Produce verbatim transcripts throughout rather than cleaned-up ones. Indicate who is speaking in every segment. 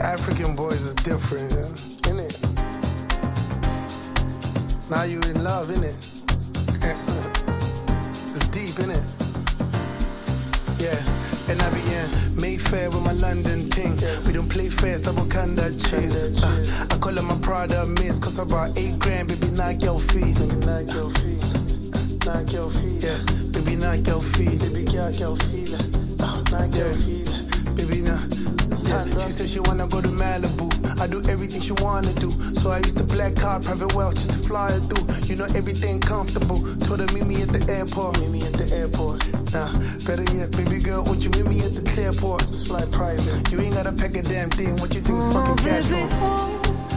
Speaker 1: African boys is different, yeah? Innit? Now you in love, innit? It's deep, innit? Yeah, and I be in Mayfair with my London ting. We don't play fair, so I kinda chase. Uh, I call it my Prada miss, cause I bought eight grand, baby, knock your feet. Baby, knock your feet. Knock your feet. Yeah, baby, knock your feet. Baby, knock your feet. Uh, knock your feet. Baby, nah. Yeah, she said she wanna go to Malibu. I do everything she wanna do. So I used to black card, private wealth just to fly her through. You know everything comfortable. Told her meet me at the airport. Meet me at the airport. Nah, better yet, baby girl, won't you meet me at the Clearport? Let's fly private. You ain't gotta pack a damn thing. What you think is fucking casual?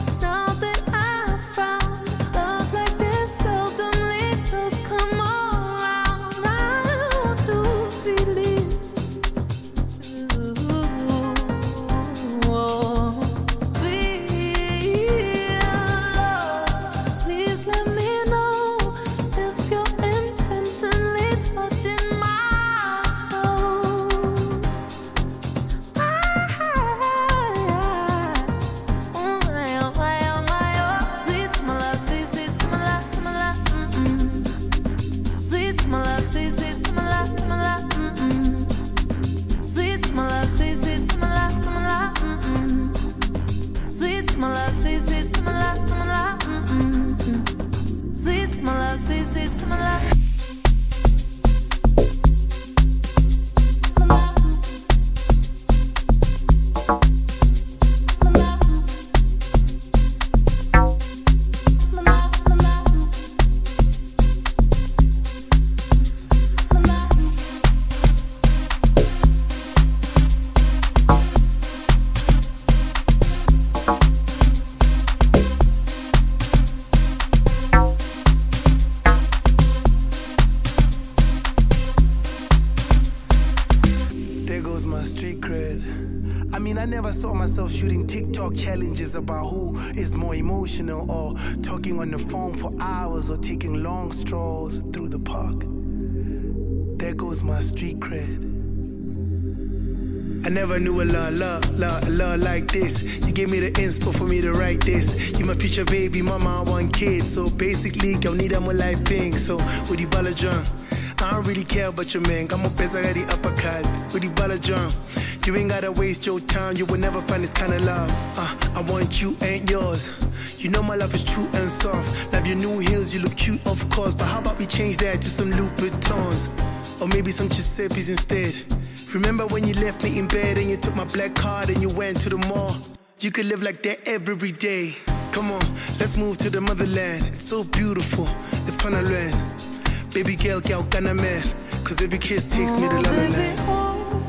Speaker 1: Shooting TikTok challenges about who is more emotional, or talking on the phone for hours, or taking long strolls through the park. There goes my street cred. I never knew a love, love, love, love like this. You gave me the inspo for me to write this. You my future baby mama, I want kids. So basically, girl, need a more life thing. So with the ball drum, I don't really care about your man. I'm a pesa got the uppercut with the ball drum. You ain't gotta waste your time, you will never find this kind of love. Uh, I want you, ain't yours. You know my love is true and soft. Love your new heels, you look cute, of course. But how about we change that to some Louboutins? Or maybe some Giuseppe's instead. Remember when you left me in bed and you took my black card and you went to the mall? You could live like that every day. Come on, let's move to the motherland. It's so beautiful, it's fun to learn. Baby girl, girl, gonna man. Cause every kiss takes me to La La Land.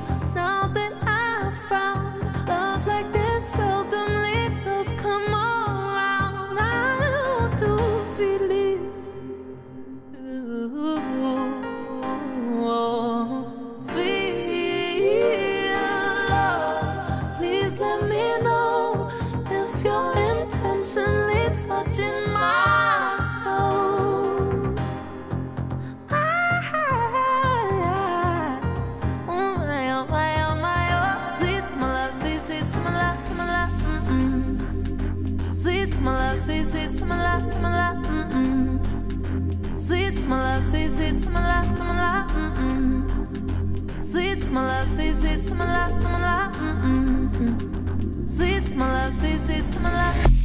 Speaker 2: Sweet, sweet, my love, my love, mm-mm. Sweet, my love, sweet, sweet, my love, my love, mm-mm. Sweet, my love, sweet, sweet, my love, my love, mm-mm. Sweet, my love, sweet, sweet, my love.